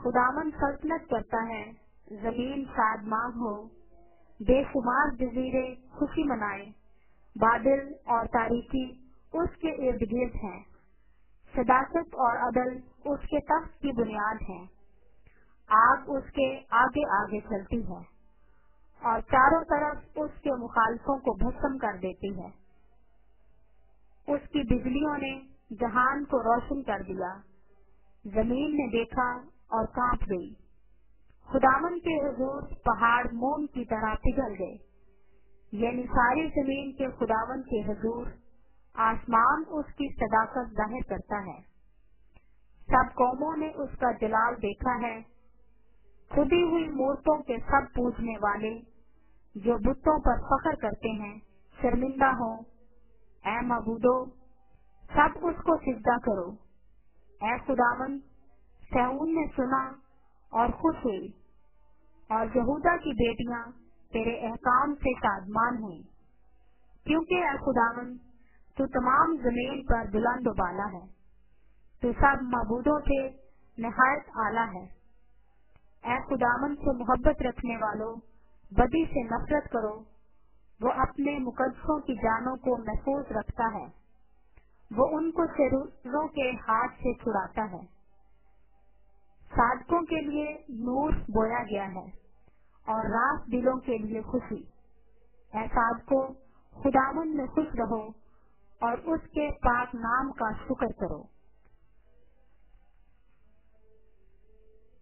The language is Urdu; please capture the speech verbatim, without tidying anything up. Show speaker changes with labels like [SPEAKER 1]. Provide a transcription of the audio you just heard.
[SPEAKER 1] خداوند سلطنت کرتا ہے، زمین شادمان ہو، بے شمار جزیرے خوشی منائے، بادل اور تاریکی اس کے ارد گرد ہیں، صداقت اور عدل اس کے تخت کی بنیاد ہیں، آگ اس کے آگے آگے چلتی ہے اور چاروں طرف اس کے مخالفوں کو بھسم کر دیتی ہے۔ اس کی بجلیوں نے جہان کو روشن کر دیا، زمین نے دیکھا اور کانپ گئی۔ خداوند کے حضور پہاڑ موم کی طرح پگھل گئے، یعنی ساری زمین کے خداوند کے حضور آسمان اس کی صداقت ظاہر کرتا ہے۔ سب قوموں نے اس کا جلال دیکھا ہے، کھدی ہوئی مورتوں کے سب پوجنے والے جو بتوں پر فخر کرتے ہیں شرمندہ ہوں۔ اے معبودو، سب اس کو سجدہ کرو۔ اے خداوند، صہیون نے سنا اور خوش ہوئی، اور یہودا کی بیٹیاں تیرے احکام سے شادمان ہوئیں، کیونکہ اے خداوند تو تمام زمین پر بلند و بالا ہے، تو سب معبودوں سے نہایت اعلیٰ ہے۔ اے خداوند سے محبت رکھنے والوں، بدی سے نفرت کرو، وہ اپنے مقدسوں کی جانوں کو محفوظ رکھتا ہے، وہ ان کو شریروں کے ہاتھ سے چھڑاتا ہے۔ صادقوں کے لیے نور بویا گیا ہے اور راست دلوں کے لیے خوشی۔ اے صادقوں، خداوند میں خوش رہو اور اس کے پاک نام کا شکر کرو۔